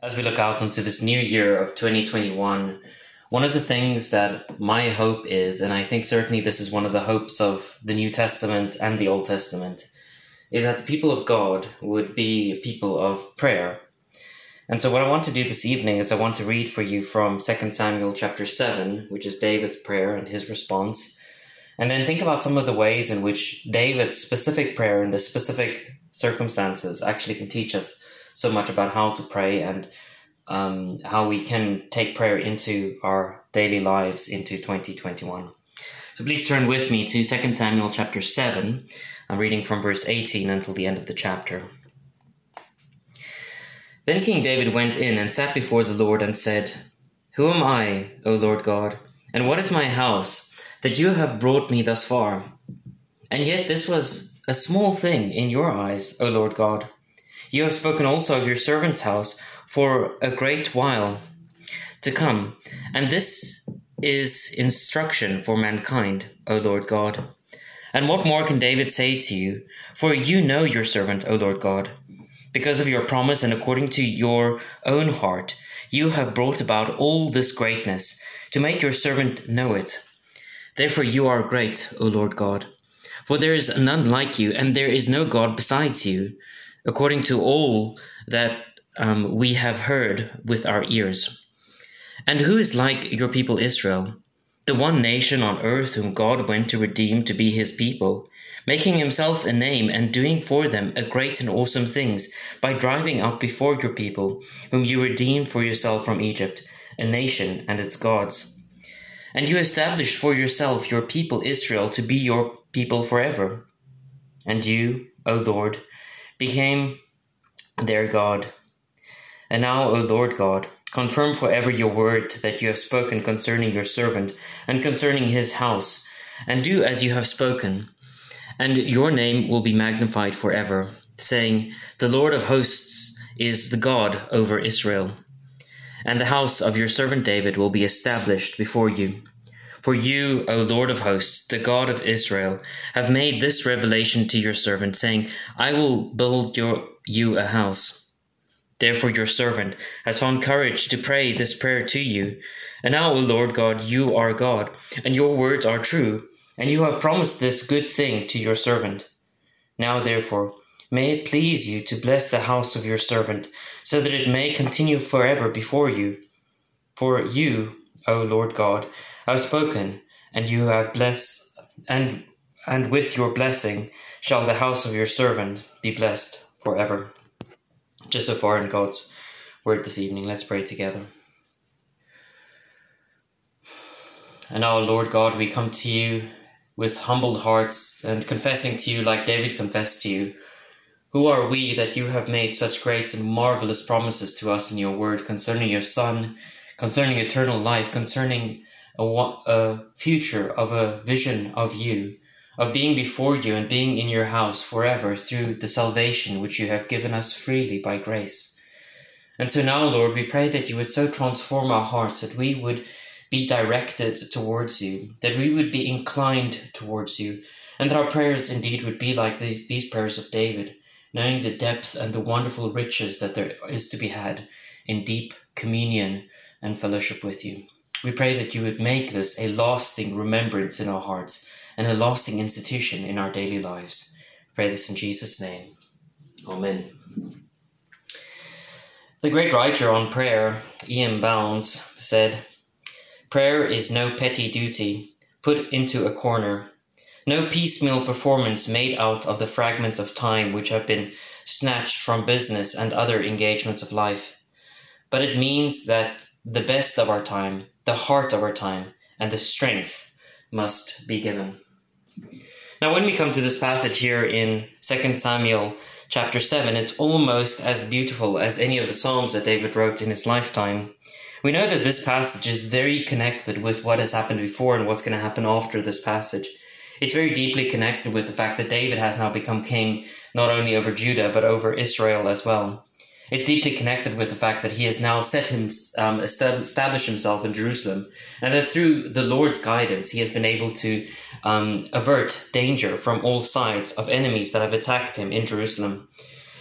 As we look out into this new year of 2021, one of the things that my hope is, and I think certainly this is one of the hopes of the New Testament and the Old Testament, is that the people of God would be people of prayer. And so what I want to do this evening is I want to read for you from 2 Samuel chapter 7, which is David's prayer and his response, and then think about some of the ways in which David's specific prayer in the specific circumstances actually can teach us so much about how to pray and how we can take prayer into our daily lives into 2021. So please turn with me to 2 Samuel chapter 7. I'm reading from verse 18 until the end of the chapter. Then King David went in and sat before the Lord and said, "Who am I, O Lord God, and what is my house, that you have brought me thus far? And yet this was a small thing in your eyes, O Lord God. You have spoken also of your servant's house for a great while to come, and this is instruction for mankind, O Lord God. And what more can David say to you? For you know your servant, O Lord God. Because of your promise and according to your own heart, you have brought about all this greatness to make your servant know it. Therefore you are great, O Lord God. For there is none like you, and there is no God besides you, according to all that we have heard with our ears. And who is like your people Israel, the one nation on earth whom God went to redeem to be his people, making himself a name and doing for them a great and awesome things by driving out before your people, whom you redeemed for yourself from Egypt, a nation and its gods. And you established for yourself your people Israel to be your people forever. And you, O Lord, became their God. And now, O Lord God, confirm forever your word that you have spoken concerning your servant and concerning his house, and do as you have spoken. And your name will be magnified forever, saying, The Lord of hosts is the God over Israel. And the house of your servant David will be established before you. For you, O Lord of hosts, the God of Israel, have made this revelation to your servant, saying, I will build you a house. Therefore your servant has found courage to pray this prayer to you. And now, O Lord God, you are God, and your words are true, and you have promised this good thing to your servant. Now, therefore, may it please you to bless the house of your servant, so that it may continue forever before you. For you, O Lord God, have spoken, and you have blessed, and with your blessing shall the house of your servant be blessed forever." Just so far in God's word this evening, let's pray together. And now, Lord God, we come to you with humbled hearts and confessing to you like David confessed to you. Who are we that you have made such great and marvelous promises to us in your word concerning your Son, concerning eternal life, concerning a future of a vision of you, of being before you and being in your house forever through the salvation which you have given us freely by grace. And so now, Lord, we pray that you would so transform our hearts that we would be directed towards you, that we would be inclined towards you, and that our prayers indeed would be like these prayers of David, knowing the depth and the wonderful riches that there is to be had in deep communion and fellowship with you. We pray that you would make this a lasting remembrance in our hearts and a lasting institution in our daily lives. I pray this in Jesus' name. Amen. The great writer on prayer, E.M. Bounds, said, "Prayer is no petty duty put into a corner, no piecemeal performance made out of the fragments of time which have been snatched from business and other engagements of life, but it means that the best of our time, the heart of our time, and the strength must be given." Now, when we come to this passage here in 2 Samuel chapter 7, it's almost as beautiful as any of the Psalms that David wrote in his lifetime. We know that this passage is very connected with what has happened before and what's going to happen after this passage. It's very deeply connected with the fact that David has now become king not only over Judah but over Israel as well. It's deeply connected with the fact that he has now established himself in Jerusalem, and that through the Lord's guidance he has been able to avert danger from all sides of enemies that have attacked him in Jerusalem.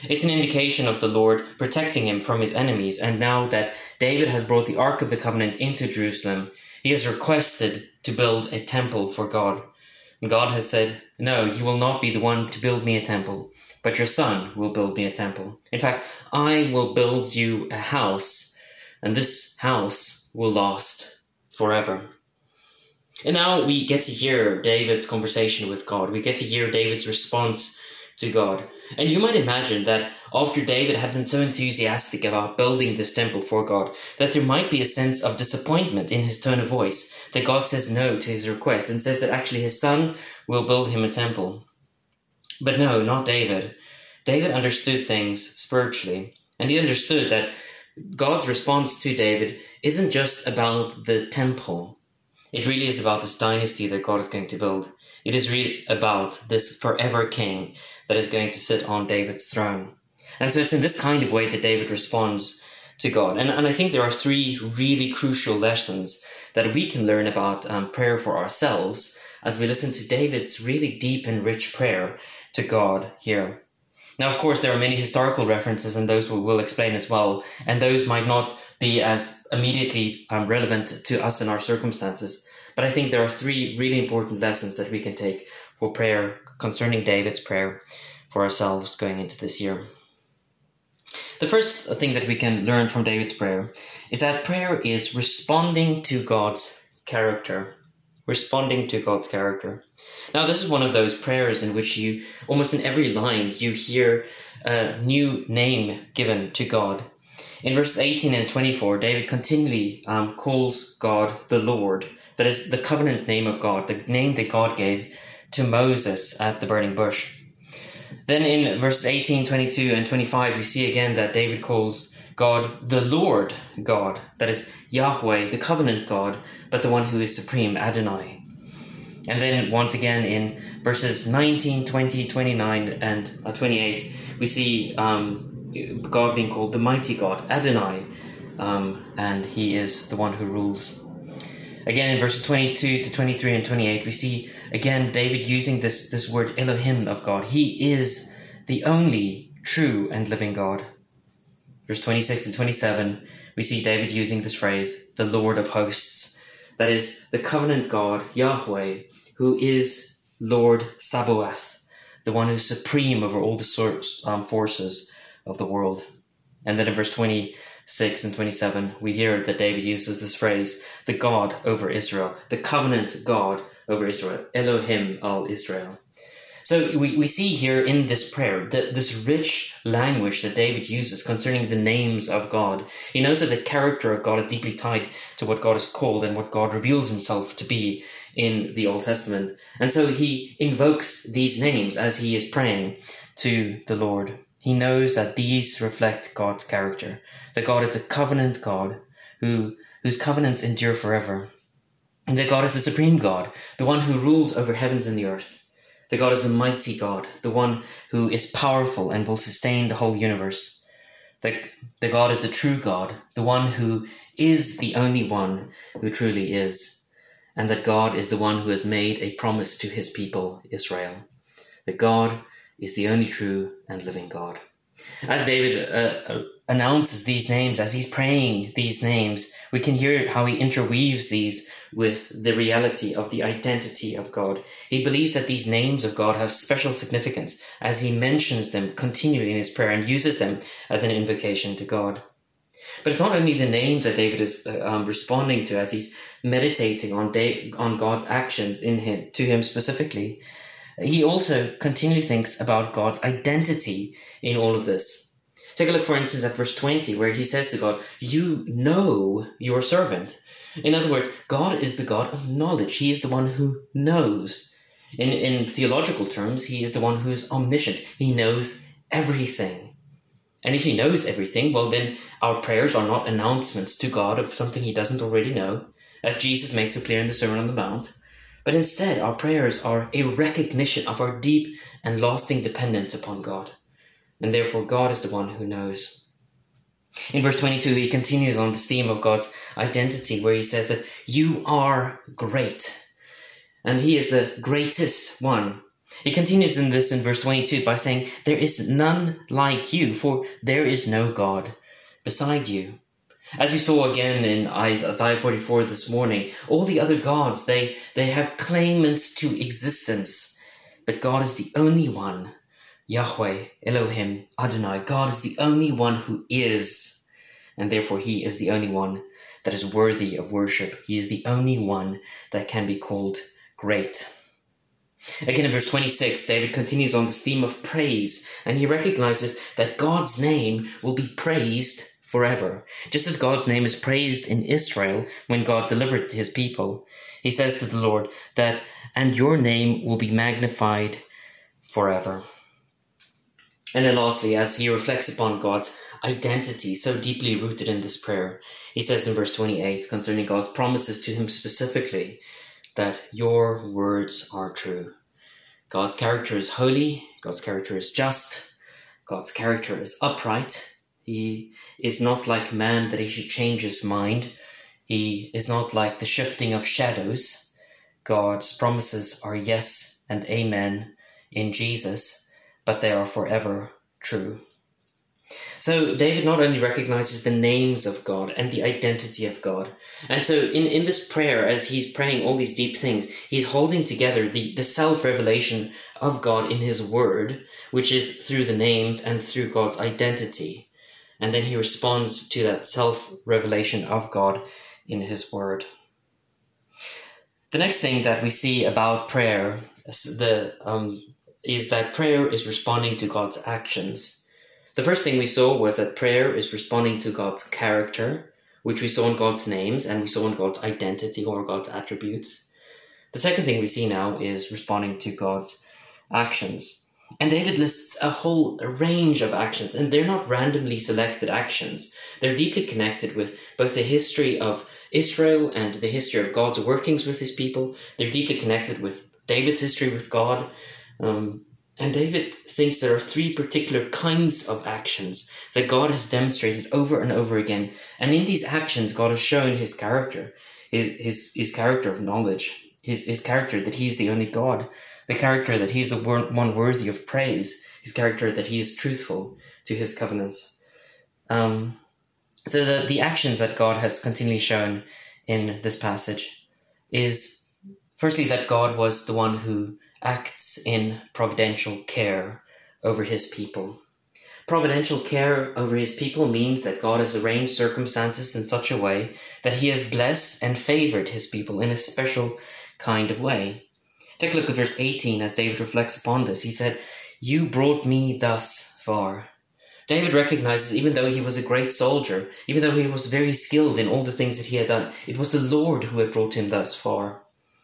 It's an indication of the Lord protecting him from his enemies, and now that David has brought the Ark of the Covenant into Jerusalem, he is requested to build a temple for God. And God has said, no, you will not be the one to build me a temple, but your son will build me a temple. In fact, I will build you a house, and this house will last forever. And now we get to hear David's conversation with God. We get to hear David's response to God. And you might imagine that after David had been so enthusiastic about building this temple for God, that there might be a sense of disappointment in his tone of voice, that God says no to his request and says that actually his son will build him a temple. But no, not David. David understood things spiritually, and he understood that God's response to David isn't just about the temple. It really is about this dynasty that God is going to build. It is really about this forever king that is going to sit on David's throne. And so it's in this kind of way that David responds to God. And I think there are three really crucial lessons that we can learn about prayer for ourselves as we listen to David's really deep and rich prayer to God here. Now, of course, there are many historical references, and those we will explain as well, and those might not be as immediately relevant to us in our circumstances. But I think there are three really important lessons that we can take for prayer concerning David's prayer for ourselves going into this year. The first thing that we can learn from David's prayer is that prayer is responding to God's character. Responding to God's character. Now, this is one of those prayers in which you, almost in every line, you hear a new name given to God. In verses 18 and 24, David continually calls God the Lord. That is the covenant name of God, the name that God gave to Moses at the burning bush. Then in verses 18, 22, and 25, we see again that David calls God the Lord God, that is Yahweh, the covenant God, but the one who is supreme, Adonai. And then once again in verses 19, 20, 29, and 28, we see God being called the mighty God, Adonai, and he is the one who rules. Again in verses 22 to 23 and 28, we see again David using this word Elohim of God. He is the only true and living God. Verse 26 and 27, we see David using this phrase, the Lord of hosts. That is the covenant God, Yahweh, who is Lord Sabaoth, the one who's supreme over all the forces of the world. And then in verse 26 and 27, we hear that David uses this phrase, the God over Israel, the covenant God over Israel, Elohim al-Israel. So we see here in this prayer this rich language that David uses concerning the names of God. He knows that the character of God is deeply tied to what God is called and what God reveals himself to be in the Old Testament. And so he invokes these names as he is praying to the Lord. He knows that these reflect God's character, that God is the covenant God whose covenants endure forever, and that God is the supreme God, the one who rules over heavens and the earth. That God is the mighty God, the one who is powerful and will sustain the whole universe. That God is the true God, the one who is the only one who truly is. And that God is the one who has made a promise to his people, Israel. That God is the only true and living God. As David announces these names, as he's praying these names, we can hear how he interweaves these with the reality of the identity of God. He believes that these names of God have special significance as he mentions them continually in his prayer and uses them as an invocation to God. But it's not only the names that David is responding to as he's meditating on God's actions to him specifically. He also continually thinks about God's identity in all of this. Take a look, for instance, at verse 20, where he says to God, you know your servant. In other words, God is the God of knowledge. He is the one who knows. In theological terms, he is the one who is omniscient. He knows everything. And if he knows everything, well, then our prayers are not announcements to God of something he doesn't already know, as Jesus makes so clear in the Sermon on the Mount. But instead, our prayers are a recognition of our deep and lasting dependence upon God. And therefore, God is the one who knows. In verse 22, he continues on this theme of God's identity, where he says that you are great. And he is the greatest one. He continues in verse 22 by saying, "There is none like you, for there is no God beside you." As you saw again in Isaiah 44 this morning, all the other gods, they have claimants to existence. But God is the only one, Yahweh, Elohim, Adonai. God is the only one who is, and therefore he is the only one that is worthy of worship. He is the only one that can be called great. Again, in verse 26, David continues on this theme of praise, and he recognizes that God's name will be praised forever. Just as God's name is praised in Israel when God delivered his people, he says to the Lord that, "And your name will be magnified forever." And then lastly, as he reflects upon God's identity so deeply rooted in this prayer, he says in verse 28 concerning God's promises to him specifically, that your words are true. God's character is holy, God's character is just, God's character is upright. He is not like man that he should change his mind. He is not like the shifting of shadows. God's promises are yes and amen in Jesus, but they are forever true. So David not only recognizes the names of God and the identity of God, and so in this prayer, as he's praying all these deep things, he's holding together the self-revelation of God in his word, which is through the names and through God's identity. And then he responds to that self-revelation of God in his word. The next thing that we see about prayer is that prayer is responding to God's actions. The first thing we saw was that prayer is responding to God's character, which we saw in God's names, and we saw in God's identity or God's attributes. The second thing we see now is responding to God's actions. And David lists a whole range of actions, and they're not randomly selected actions. They're deeply connected with both the history of Israel and the history of God's workings with his people. They're deeply connected with David's history with God. And David thinks there are three particular kinds of actions that God has demonstrated over and over again. And in these actions, God has shown his character, his character of knowledge, his character that he's the only God, the character that he's the one worthy of praise, his character that he is truthful to his covenants. So the actions that God has continually shown in this passage is, firstly, that God was the one who acts in providential care over his people. Providential care over his people means that God has arranged circumstances in such a way that he has blessed and favored his people in a special kind of way. Take a look at verse 18 as David reflects upon this. He said, "You brought me thus far." David recognizes, even though he was a great soldier, even though he was very skilled in all the things that he had done, it was the Lord who had brought him thus far.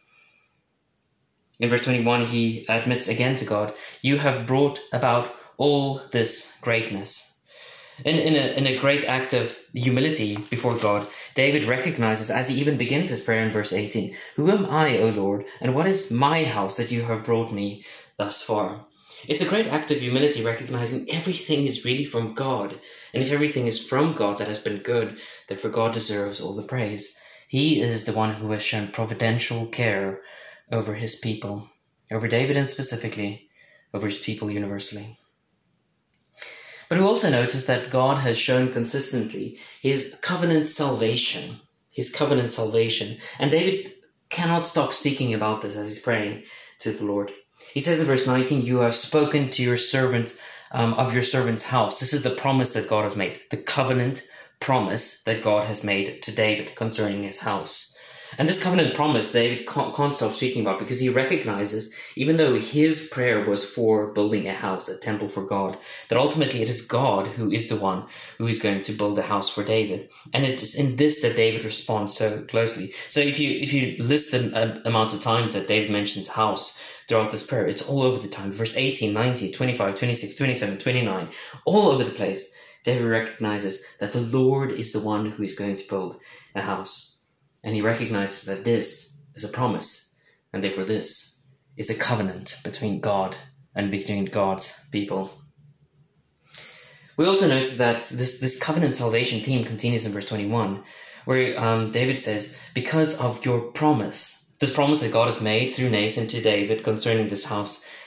In verse 21, he admits again to God, "You have brought about all this greatness." In a great act of humility before God, David recognizes, as he even begins his prayer in verse 18, "Who am I, O Lord, and what is my house that you have brought me thus far?" It's a great act of humility, recognizing everything is really from God. And if everything is from God that has been good, therefore God deserves all the praise. He is the one who has shown providential care over his people, over David and specifically over his people universally. But we also notice that God has shown consistently his covenant salvation. And David cannot stop speaking about this as he's praying to the Lord. He says in verse 19, "You have spoken to your servant of your servant's house." This is the promise that God has made, the covenant promise that God has made to David concerning his house. And this covenant promise David can't stop speaking about, because he recognizes, even though his prayer was for building a house, a temple for God, that ultimately it is God who is the one who is going to build a house for David. And it's in this that David responds so closely. So if you list the amounts of times that David mentions house throughout this prayer, it's all over the time. Verse 18, 19, 25, 26, 27, 29, all over the place. David recognizes that the Lord is the one who is going to build a house. And he recognizes that this is a promise, and therefore this is a covenant between God and between God's people. We also notice that this covenant salvation theme continues in verse 21, where David says, "Because of your promise," this promise that God has made through Nathan to David concerning this house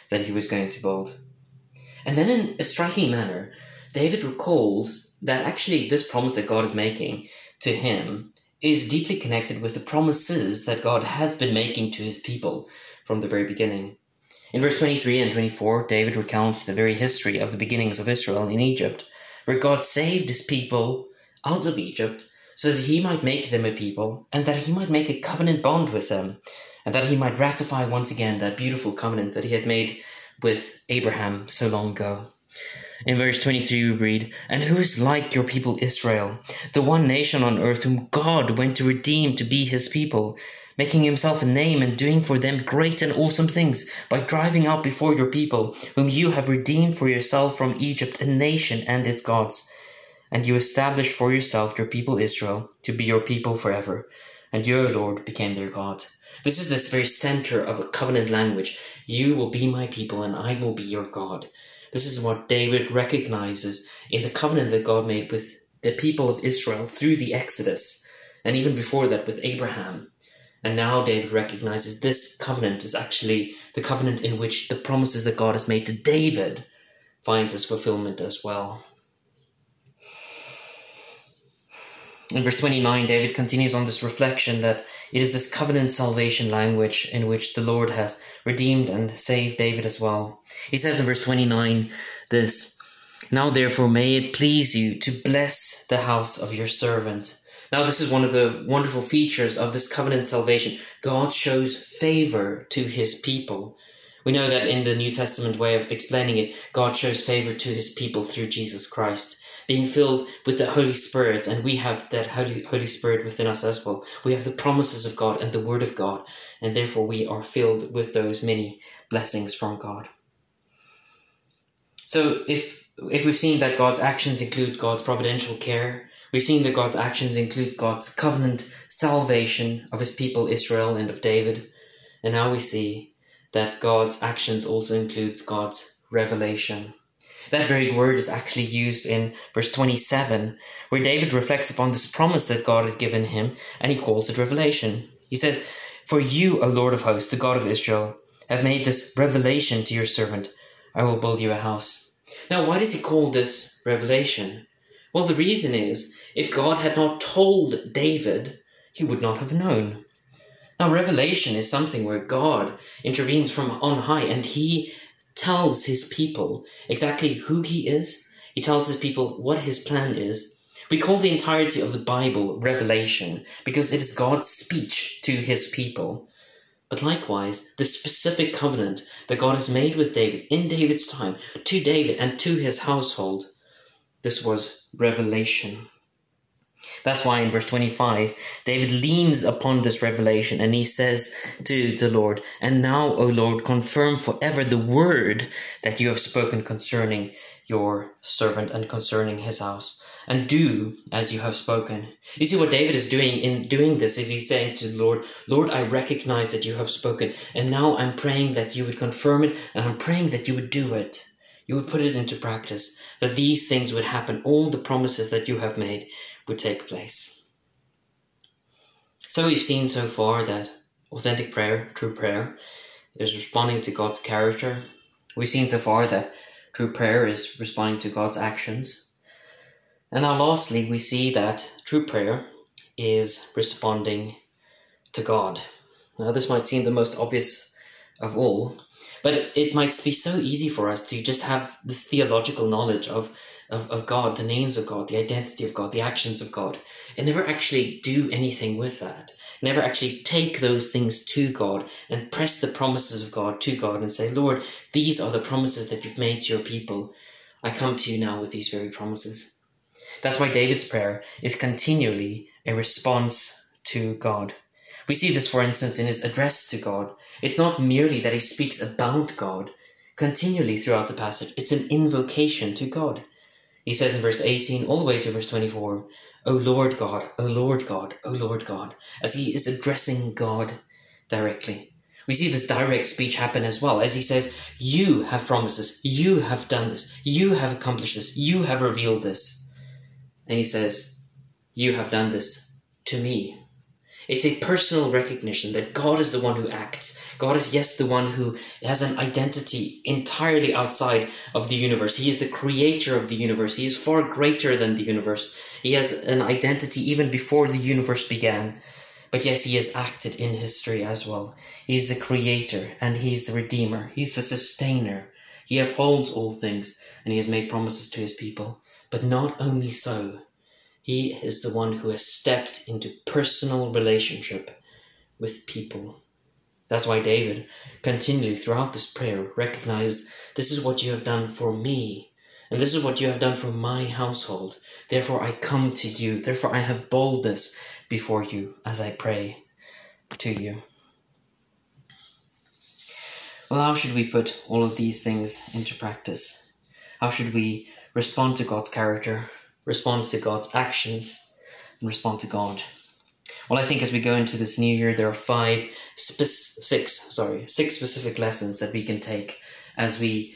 that he was going to build. And then in a striking manner, David recalls that actually this promise that God is making to him is deeply connected with the promises that God has been making to his people from the very beginning. In verse 23 and 24, David recounts the very history of the beginnings of Israel in Egypt, where God saved his people out of Egypt so that he might make them a people and that he might make a covenant bond with them and that he might ratify once again that beautiful covenant that he had made with Abraham so long ago. In verse 23 we read, "And who is like your people Israel, the one nation on earth whom God went to redeem to be his people, making himself a name and doing for them great and awesome things by driving out before your people, whom you have redeemed for yourself from Egypt, a nation and its gods. And you established for yourself your people Israel to be your people forever, and you, O Lord, became their God." This is this very center of a covenant language. You will be my people and I will be your God. This is what David recognizes in the covenant that God made with the people of Israel through the Exodus, and even before that with Abraham. And now David recognizes this covenant is actually the covenant in which the promises that God has made to David finds its fulfillment as well. In verse 29, David continues on this reflection that it is this covenant salvation language in which the Lord has redeemed and saved David as well. He says in verse 29 this, "Now therefore may it please you to bless the house of your servant." Now this is one of the wonderful features of this covenant salvation. God shows favor to his people. We know that in the New Testament way of explaining it, God shows favor to his people through Jesus Christ, being filled with the Holy Spirit, and we have that Holy Spirit within us as well. We have the promises of God and the Word of God, and therefore we are filled with those many blessings from God. So if we've seen that God's actions include God's providential care, we've seen that God's actions include God's covenant salvation of his people Israel and of David, and now we see that God's actions also includes God's revelation. That very word is actually used in verse 27, where David reflects upon this promise that God had given him, and he calls it revelation. He says, "For you, O Lord of hosts, the God of Israel, have made this revelation to your servant. I will build you a house." Now, why does he call this revelation? Well, the reason is, if God had not told David, he would not have known. Now, revelation is something where God intervenes from on high, and he tells his people exactly who he is. He tells his people what his plan is. We call the entirety of the Bible revelation because it is God's speech to his people. But likewise, the specific covenant that God has made with David in David's time, to David and to his household, this was revelation. That's why in verse 25, David leans upon this revelation and he says to the Lord, "And now, O Lord, confirm forever the word that you have spoken concerning your servant and concerning his house, and do as you have spoken." You see what David is doing in doing this is he's saying to the Lord, "Lord, I recognize that you have spoken, and now I'm praying that you would confirm it, and I'm praying that you would do it. You would put it into practice, that these things would happen, all the promises that you have made would take place." So we've seen so far that authentic prayer, true prayer, is responding to God's character. We've seen so far that true prayer is responding to God's actions. And now lastly, we see that true prayer is responding to God. Now this might seem the most obvious of all, but it might be so easy for us to just have this theological knowledge of God, the names of God, the identity of God, the actions of God, and never actually do anything with that. Never actually take those things to God and press the promises of God to God and say, "Lord, these are the promises that you've made to your people. I come to you now with these very promises." That's why David's prayer is continually a response to God. We see this, for instance, in his address to God. It's not merely that he speaks about God continually throughout the passage. It's an invocation to God. He says in verse 18 all the way to verse 24, "O Lord God, O Lord God, O Lord God," as he is addressing God directly. We see this direct speech happen as well, as he says, "You have promised this, you have done this, you have accomplished this, you have revealed this." And he says, "You have done this to me." It's a personal recognition that God is the one who acts. God is, yes, the one who has an identity entirely outside of the universe. He is the creator of the universe. He is far greater than the universe. He has an identity even before the universe began. But yes, he has acted in history as well. He's the creator and he's the redeemer. He's the sustainer. He upholds all things and he has made promises to his people. But not only so, he is the one who has stepped into personal relationship with people. That's why David continually throughout this prayer recognizes, this is what you have done for me, and this is what you have done for my household. Therefore I come to you. Therefore I have boldness before you as I pray to you. Well, how should we put all of these things into practice? How should we respond to God's character, respond to God's actions, and respond to God? Well, I think as we go into this new year, there are six specific lessons that we can take as we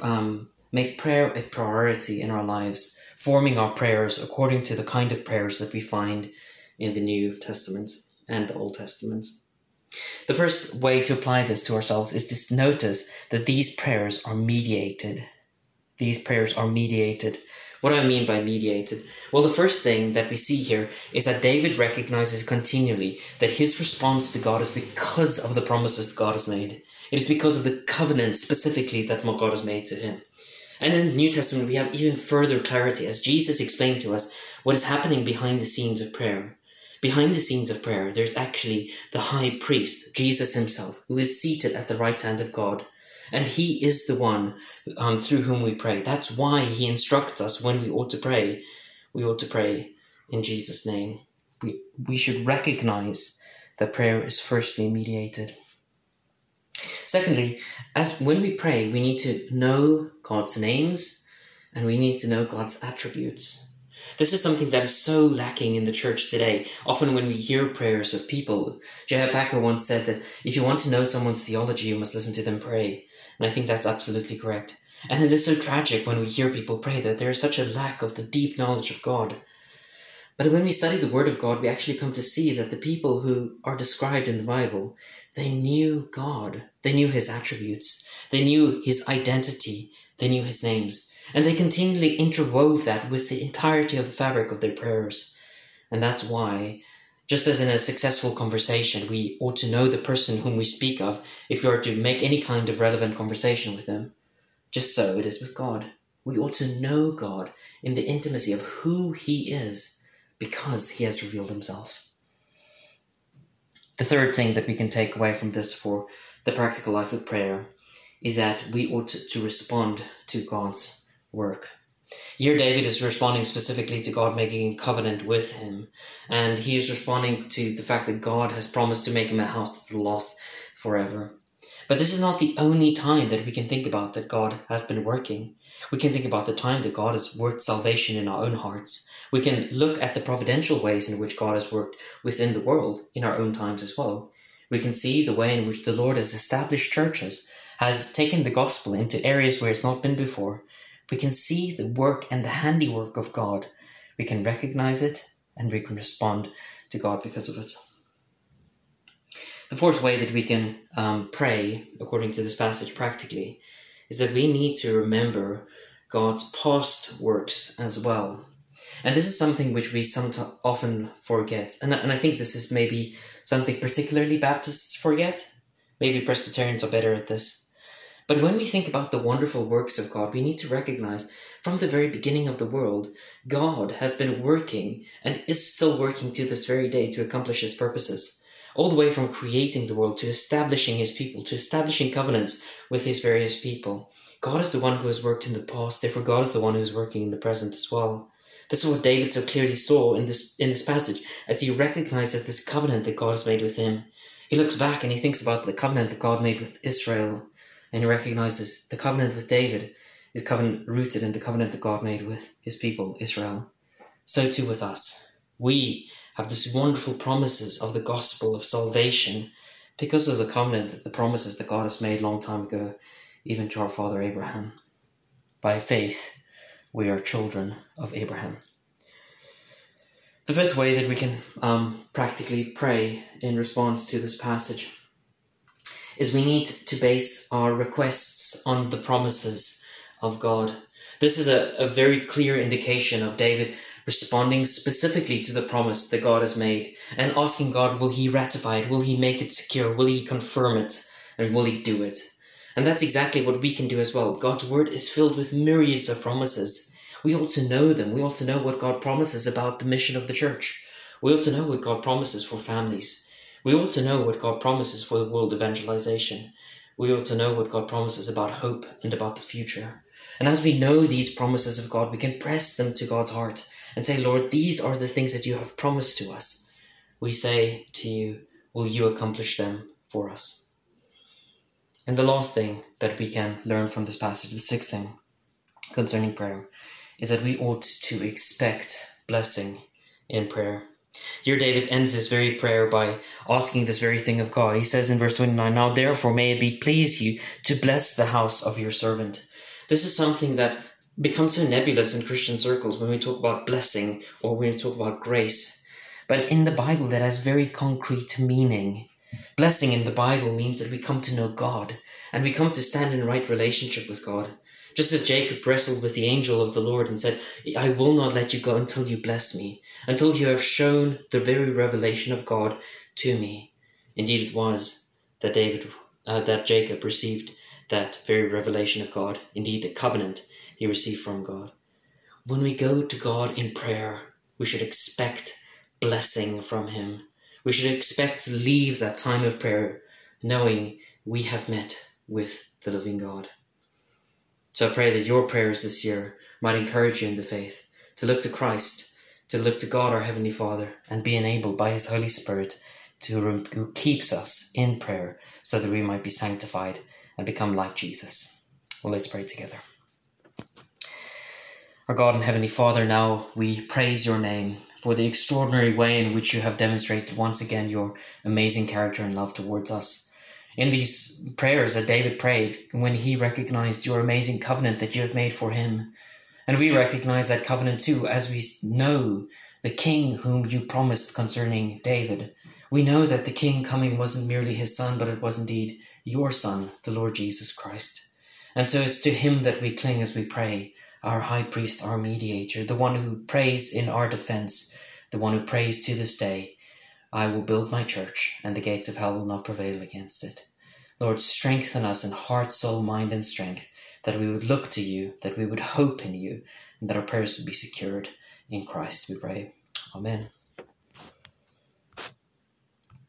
make prayer a priority in our lives, forming our prayers according to the kind of prayers that we find in the New Testament and the Old Testament. The first way to apply this to ourselves is to notice that these prayers are mediated. These prayers are mediated. What do I mean by mediated? Well, the first thing that we see here is that David recognizes continually that his response to God is because of the promises that God has made. It is because of the covenant specifically that God has made to him. And in the New Testament, we have even further clarity as Jesus explained to us what is happening behind the scenes of prayer. Behind the scenes of prayer, there's actually the high priest, Jesus himself, who is seated at the right hand of God. And he is the one through whom we pray. That's why he instructs us when we ought to pray. We ought to pray in Jesus' name. We should recognize that prayer is firstly mediated. Secondly, when we pray, we need to know God's names and we need to know God's attributes. This is something that is so lacking in the church today. Often when we hear prayers of people, J.I. Packer once said that if you want to know someone's theology, you must listen to them pray. And I think that's absolutely correct. And it is so tragic when we hear people pray that there is such a lack of the deep knowledge of God. But when we study the Word of God, we actually come to see that the people who are described in the Bible, they knew God. They knew his attributes. They knew his identity. They knew his names. And they continually interwove that with the entirety of the fabric of their prayers. And that's why, just as in a successful conversation, we ought to know the person whom we speak of if we are to make any kind of relevant conversation with them. Just so it is with God. We ought to know God in the intimacy of who he is because he has revealed himself. The third thing that we can take away from this for the practical life of prayer is that we ought to respond to God's work. Here David is responding specifically to God making a covenant with him, and he is responding to the fact that God has promised to make him a house that will last forever. But this is not the only time that we can think about that God has been working. We can think about the time that God has worked salvation in our own hearts. We can look at the providential ways in which God has worked within the world in our own times as well. We can see the way in which the Lord has established churches, has taken the gospel into areas where it's not been before. We can see the work and the handiwork of God. We can recognize it and we can respond to God because of it. The fourth way that we can pray, according to this passage practically, is that we need to remember God's past works as well. And this is something which we often forget. And I think this is maybe something particularly Baptists forget. Maybe Presbyterians are better at this. But when we think about the wonderful works of God, we need to recognize from the very beginning of the world, God has been working and is still working to this very day to accomplish his purposes. All the way from creating the world to establishing his people, to establishing covenants with his various people. God is the one who has worked in the past, therefore God is the one who is working in the present as well. This is what David so clearly saw in this passage as he recognizes this covenant that God has made with him. He looks back and he thinks about the covenant that God made with Israel. And he recognizes the covenant with David is covenant rooted in the covenant that God made with his people, Israel. So too with us. We have these wonderful promises of the gospel of salvation because of the covenant, the promises that God has made long time ago, even to our father Abraham. By faith, we are children of Abraham. The fifth way that we can practically pray in response to this passage is we need to base our requests on the promises of God. This is a very clear indication of David responding specifically to the promise that God has made and asking God, will he ratify it? Will he make it secure? Will he confirm it? And will he do it? And that's exactly what we can do as well. God's word is filled with myriads of promises. We ought to know them. We ought to know what God promises about the mission of the church. We ought to know what God promises for families. We ought to know what God promises for the world evangelization. We ought to know what God promises about hope and about the future. And as we know these promises of God, we can press them to God's heart and say, Lord, these are the things that you have promised to us. We say to you, will you accomplish them for us? And the last thing that we can learn from this passage, the sixth thing concerning prayer, is that we ought to expect blessing in prayer. Here David ends his very prayer by asking this very thing of God. He says in verse 29, now therefore may it be please you to bless the house of your servant. This is something that becomes so nebulous in Christian circles when we talk about blessing or when we talk about grace. But in the Bible that has very concrete meaning. Blessing in the Bible means that we come to know God and we come to stand in right relationship with God. Just as Jacob wrestled with the angel of the Lord and said, I will not let you go until you bless me, until you have shown the very revelation of God to me. Indeed, it was that that Jacob received that very revelation of God, indeed the covenant he received from God. When we go to God in prayer, we should expect blessing from him. We should expect to leave that time of prayer knowing we have met with the living God. So I pray that your prayers this year might encourage you in the faith, to look to Christ, to look to God our Heavenly Father, and be enabled by his Holy Spirit who keeps us in prayer so that we might be sanctified and become like Jesus. Well, let's pray together. Our God and Heavenly Father, now we praise your name for the extraordinary way in which you have demonstrated once again your amazing character and love towards us. In these prayers that David prayed when he recognized your amazing covenant that you have made for him. And we recognize that covenant too as we know the king whom you promised concerning David. We know that the king coming wasn't merely his son, but it was indeed your son, the Lord Jesus Christ. And so it's to him that we cling as we pray, our high priest, our mediator, the one who prays in our defense, the one who prays to this day, I will build my church, and the gates of hell will not prevail against it. Lord, strengthen us in heart, soul, mind, and strength, that we would look to you, that we would hope in you, and that our prayers would be secured in Christ, we pray. Amen.